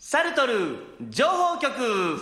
サルトル情報局。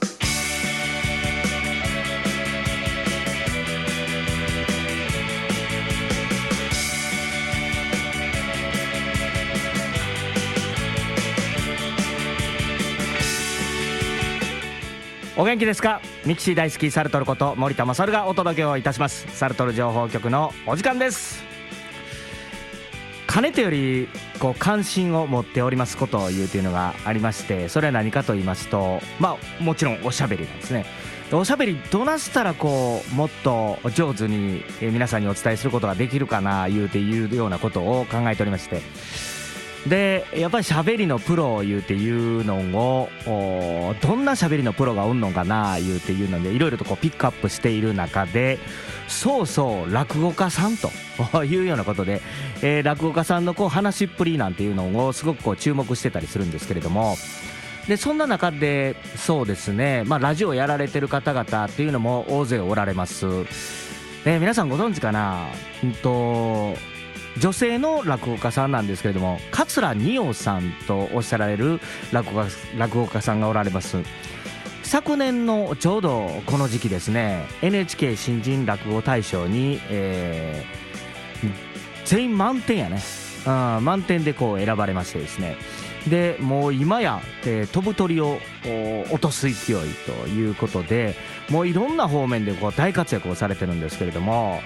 お元気ですか。ミキシー大好きサルトルこと森田勝がお届けをいたします。サルトル情報局のお時間です。かねてより関心を持っておりますことを言うというのがありまして、それは何かと言いますと、もちろんおしゃべりなんですね。おしゃべりどなしたらもっと上手に皆さんにお伝えすることができるかな言うていうようなことを考えておりまして、でやっぱりしゃべりのプロを言うていうのをどんなしゃべりのプロがおんのかな言うていうのでいろいろとピックアップしている中で、そう落語家さんというようなことで、落語家さんの話っぷりなんていうのをすごく注目してたりするんですけれども、でそんな中でそうですね、ラジオやられてる方々っていうのも大勢おられます。皆さんご存知かな、女性の落語家さんなんですけれども、桂二葉さんとおっしゃられる落語家さんがおられます。昨年のちょうどこの時期ですね、 NHK 新人落語大賞に、全員満点やね、満点で選ばれましてですね、でもう今や、飛ぶ鳥を落とす勢いということで、もういろんな方面で大活躍をされてるんですけれども、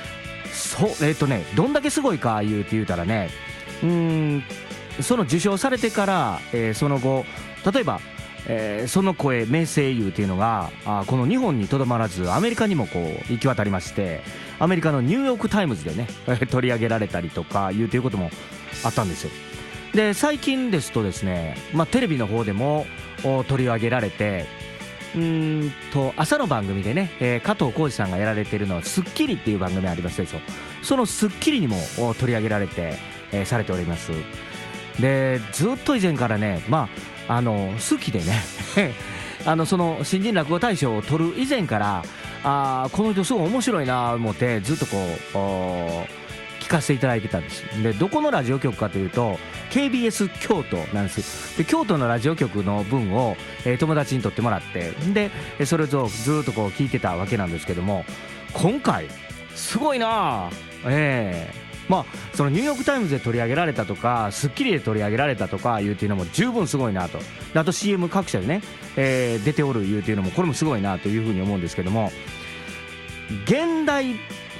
どんだけすごいか言うたらね、その受賞されてから、その後例えば、その声名声優というのがこの日本にとどまらずアメリカにも行き渡りまして、アメリカのニューヨークタイムズでね取り上げられたりとかいうということもあったんですよ。で最近ですとですね、テレビの方でも取り上げられて、朝の番組でね、加藤浩次さんがやられているのはスッキリっていう番組ありますでしょ。そのスッキリにも取り上げられて、されております。でずっと以前からね、好きでねその新人落語大賞を取る以前からこの人すごい面白いなと思ってずっと聞かせていただいてたんです。でどこのラジオ局かというと KBS 京都なんです。で京都のラジオ局の分を、友達に取ってもらって、でそれをずっと聞いてたわけなんですけども、今回すごいなそのニューヨークタイムズで取り上げられたとかスッキリで取り上げられたとかいうっていうのも十分すごいなと、あと CM 各社でね、出ておるいうっていうのもこれもすごいなというふうに思うんですけども、現代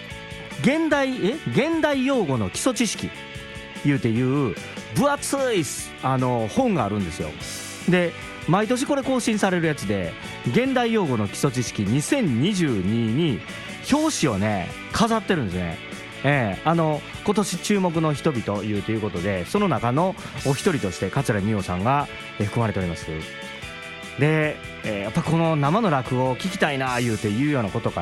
用語の基礎知識いうていう分厚い本があるんですよ。で毎年これ更新されるやつで、現代用語の基礎知識2022に表紙をね飾ってるんですね。今年注目の人々いうということで、その中のお一人として桂二葉さんが含まれております。で、やっぱこの生の落語を聞きたいないうていうようなことから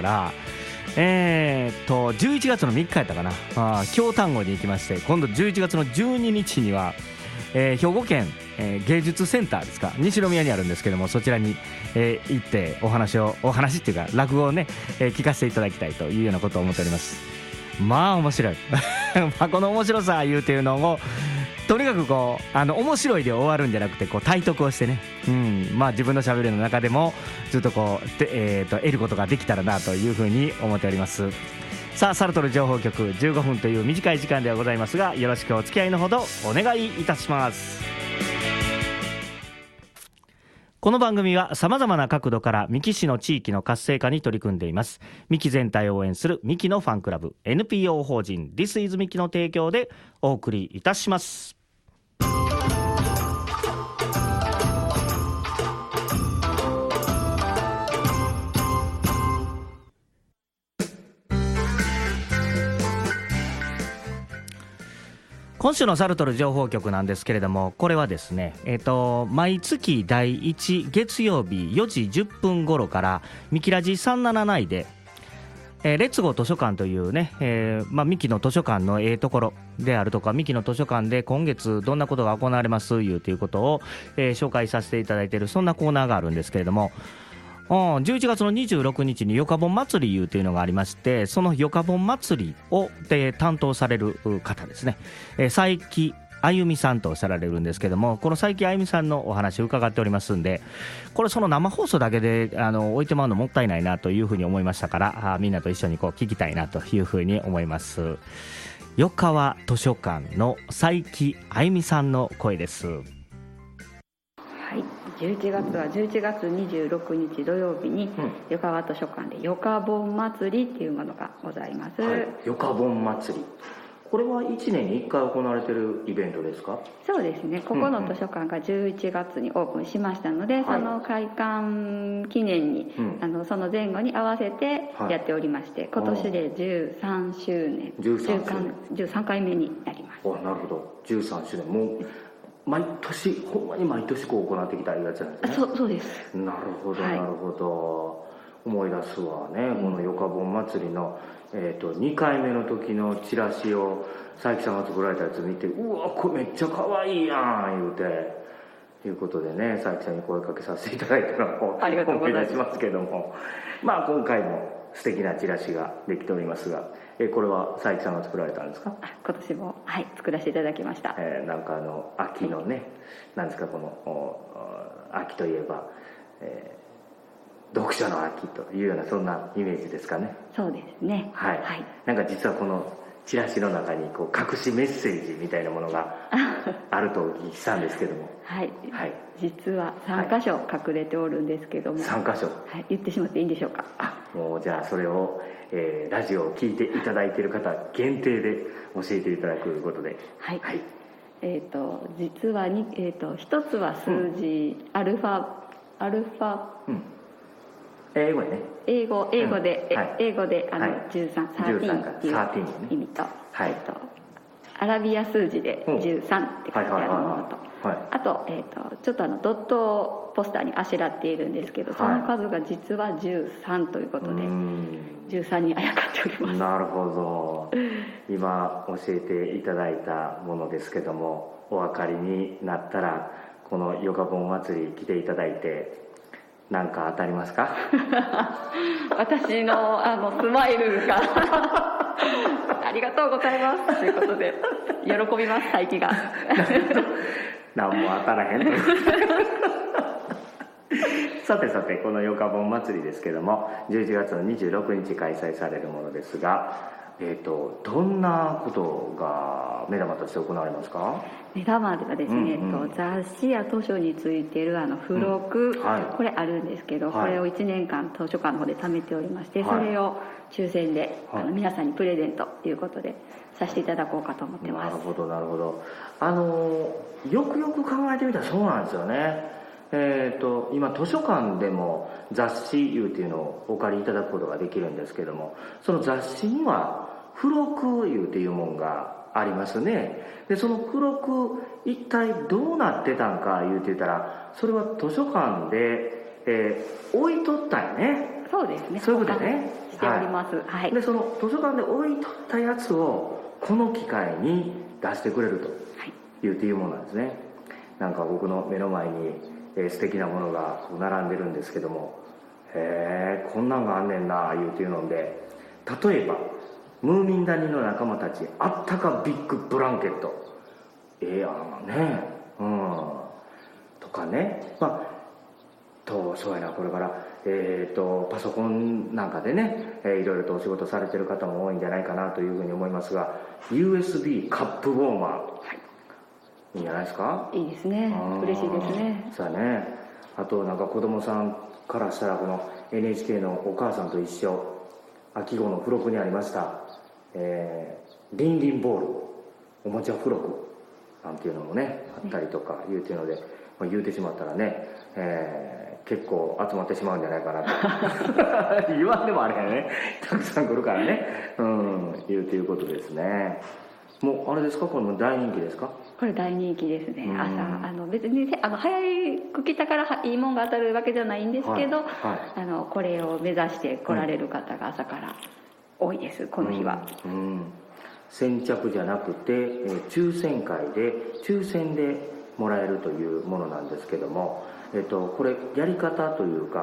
、11月の3日やったかな、京丹後に行きまして、今度11月の12日には、兵庫県、芸術センターですか、西宮にあるんですけども、そちらに、行ってお話っていうか落語をね、聞かせていただきたいというようなことを思っております。面白いこの面白さいうていうのをとにかく面白いで終わるんじゃなくて体得をしてね、自分のしゃべりの中でもずっと得ることができたらなというふうに思っております。さあサルトル情報局15分という短い時間ではございますが、よろしくお付き合いのほどお願いいたします。この番組はさまざまな角度から三木市の地域の活性化に取り組んでいます。三木全体を応援する三木のファンクラブ NPO 法人 This is 三木の提供でお送りいたします。今週のサルトル情報局なんですけれども、これはですね、毎月第1月曜日4時10分頃からミキラジ379で、レッツゴー図書館というね、ミキの図書館のところであるとか、ミキの図書館で今月どんなことが行われますいうということを、紹介させていただいているそんなコーナーがあるんですけれども、11月の26日によかぼん祭りいうというのがありまして、そのよかぼん祭りを担当される方ですね、佐伯あゆみさんとおっしゃられるんですけども、この佐伯あゆみさんのお話を伺っておりますんで、これその生放送だけで置いてもらうのもったいないなというふうに思いましたから、みんなと一緒にこう聞きたいなというふうに思います。よかわ図書館の佐伯あゆみさんの声です。 はい、11月は11月26日土曜日に、よかわ図書館でよか盆祭りっていうものがございます。 はい、よか盆祭り、これは1年に1回行われているイベントですか？ そうですね、ここの図書館が11月にオープンしましたので、その開館記念に、その前後に合わせてやっておりまして、今年で13周年、13回目になります。 なるほど、13周年、もう毎年、ほんまに毎年こう行ってきたやつなんですね。 そうです。 なるほど、なるほど。思い出すわね、このよか盆祭りの、2回目の時のチラシを佐伯さんが作られたやつ見て、うわこれめっちゃ可愛いやん言うて、ということでね、佐伯さんに声かけさせていただいたのを思い出しますけども、まあ今回も素敵なチラシができておりますが、これは佐伯さんが作られたんですか？ 今年も、作らせていただきました。 なんか秋のね、なんですか、この秋といえば、読書の秋というような、そんなイメージですかね。 そうですね。 はい。なんか実はこのチラシの中にこう隠しメッセージみたいなものがあるとお聞きしたんですけども。 はい。実は3箇所隠れておるんですけども。 3箇所。 言ってしまっていいんでしょうか？ もうじゃあそれを、ラジオを聞いていただいている方限定で教えていただくということで。はい。 実は一つは数字、アルファ。英語で、英語で13っていう意味と、アラビア数字で13って書いてあるものと、あと、ちょっとドットをポスターにあしらっているんですけど、その数が実は13ということで、13にあやかっております。 なるほど。今教えていただいたものですけども、お分かりになったら、このよか盆祭り来ていただいて、なんか当たりますか？ 私のスマイルがありがとうございますということで喜びます、佐伯が。 何も当たらへん。さてこのよか盆祭りですけども、11月の26日開催されるものですが、どんなことが目玉として行われますか？目玉はですね、雑誌や図書についている付録、これあるんですけど、これを1年間図書館の方で貯めておりまして、それを抽選で、皆さんにプレゼントということでさせていただこうかと思ってます。 なるほどなるほど。よくよく考えてみたらそうなんですよね。今図書館でも雑誌いうっていうのをお借りいただくことができるんですけども、その雑誌には付録いうっていうもんがありますね。でその付録一体どうなってたんか言うてたら、それは図書館で、置いとったんやね。 そうですね。 そういうことね。 しております。 でその図書館で置いとったやつをこの機会に出してくれると言うていうものなんですね。なんか僕の目の前に素敵なものが並んでるんですけども、こんなんがあんねんな言うていうので、例えばムーミン谷の仲間たちあったかビッグブランケット、やんね、とかね、そうやな、これからパソコンなんかでね、いろいろとお仕事されてる方も多いんじゃないかなというふうに思いますが、 USB カップウォーマー、いいんじゃないですか？ いいですね。嬉しいですね。 そうだね。あとなんか子供さんからしたら、この NHK のお母さんと一緒、秋号の付録にありました、リンリンボールおもちゃ付録なんていうのもねあったりとかいうていうので、言うてしまったらね、結構集まってしまうんじゃないかなと言わんでもあれやね、たくさん来るからね、言うていうことですね。もうあれですか、これも大人気ですか？ これ大人気ですね。朝別に早く来たからいいもんが当たるわけじゃないんですけど、これを目指して来られる方が朝から多いです、この日は。 先着じゃなくて、抽選会で抽選でもらえるというものなんですけども、これやり方というか、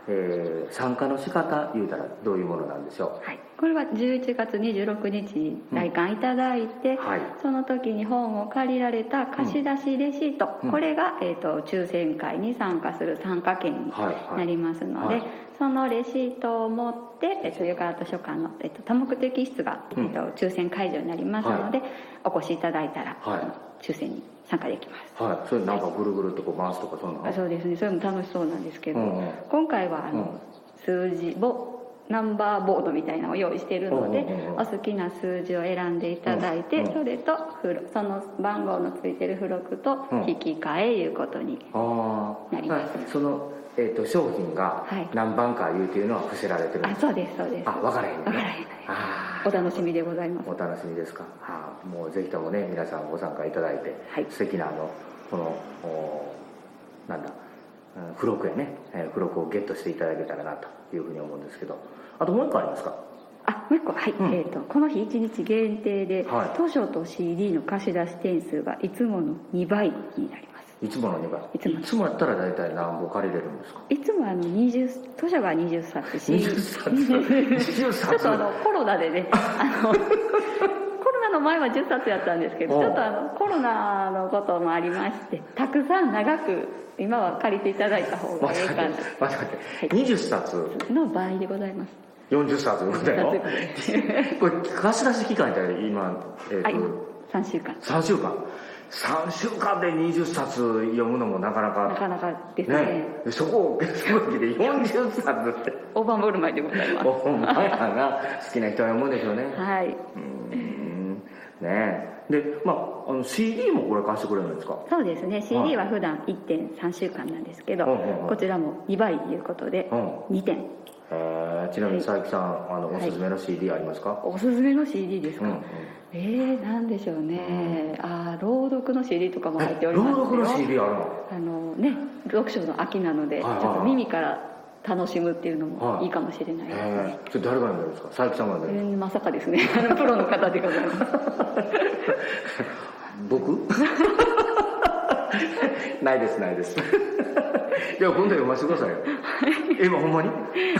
参加の仕方言うたらどういうものなんでしょう？ はい、これは11月26日に来館いただいて、その時に本を借りられた貸し出しレシート、これが、抽選会に参加する参加券になりますので、そのレシートを持って、湯川図書館の、多目的室が、抽選会場になりますので、お越しいただいたら、抽選に参加できます。 はい、それなんかぐるぐるとこう回すとかそんな？ そうですね、それも楽しそうなんですけど、今回は数字ナンバーボードみたいなのを用意しているので、お好きな数字を選んでいただいて、それとその番号のついてる付録と引き換えいうことになります。 その商品が何番かいうていうのは伏せられてるんですか？ そうですそうです。 分からへんね。 分からへん。お楽しみでございます。 お楽しみですか。もうぜひともね、皆さんご参加いただいて、素敵なこのなんだ付録やね、付録をゲットしていただけたらなというふうに思うんですけど、あともう一個ありますか？ もう一個、はい、この日1日限定で、図書と CD の貸し出し点数がいつもの2倍になります。 いつもの2倍。いつもやったら大体何本借りれるんですか？ いつも図書が20冊、 20冊ちょっとコロナでね、コロナの前は10冊やったんですけど、ちょっとコロナのこともありまして、たくさん長く今は借りていただいた方がいいかな。 待って、20冊の倍でございます。 40冊ぐらいのこれ貸し出し期間って今 3週間 3週間で20冊読むのもなかなかですね。 そこを別の時で40冊って大盤振る舞いでございます。 ほんまやな。好きな人は読むんでしょうね。 はい。 ねで、CD もこれ貸してくれるんですか？ そうですね。CD は普段 1.3 週間なんですけど、こちらも2倍ということで2点。 ちなみに佐伯さん、おすすめの CD ありますか？ おすすめの CD ですか？なんでしょうね。朗読の CD とかも入っておりますよ。 朗読の CD あるの？読書の秋なので、ちょっと耳から楽しむっていうのもいいかもしれないですね。 それ誰が読んでるんですか？佐伯さんが読んでる？ まさかですね。プロの方でございます。 僕？ないです。いや、今度読ませてくださいよ。今ほんまに？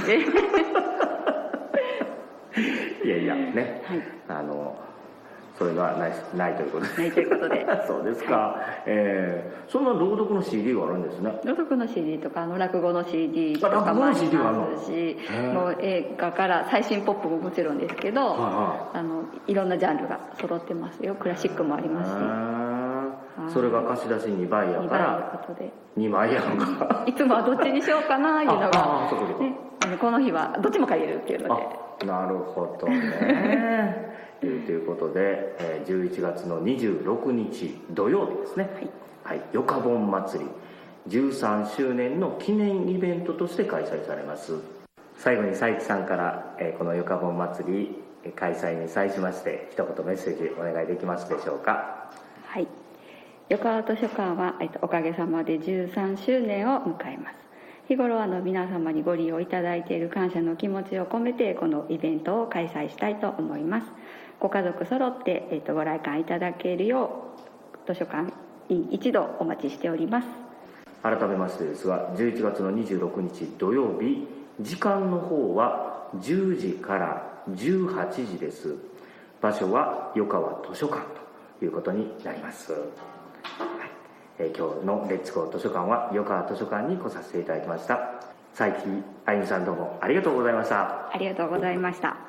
いやね、それがないということで。 ないということで。 そうですか。そんな朗読の CD があるんですね。 朗読の CD とか落語の CD とかもありますし、もう映画から最新ポップももちろんですけど、いろんなジャンルが揃ってますよ。クラシックもありますし。 それが貸し出し2倍やから2枚やんか。 いつもはどっちにしようかないうのが、この日はどっちも借りれるっていうので。 なるほどね。ということで、11月の26日土曜日ですね。よかぼん祭り13周年の記念イベントとして開催されます。最後に佐伯さんから、このよかぼん祭り開催に際しまして一言メッセージお願いできますでしょうか？ はい、よか図書館は、おかげさまで13周年を迎えます。日頃皆様にご利用いただいている感謝の気持ちを込めてこのイベントを開催したいと思います。ご家族揃って、ご来館いただけるよう図書館に一度お待ちしております。 改めましてですが、11月の26日土曜日、時間の方は10時から18時です。場所はよかわ図書館ということになります。今日のレッツゴー図書館はよかわ図書館に来させていただきました。佐伯あゆみさん、どうもありがとうございました。 ありがとうございました。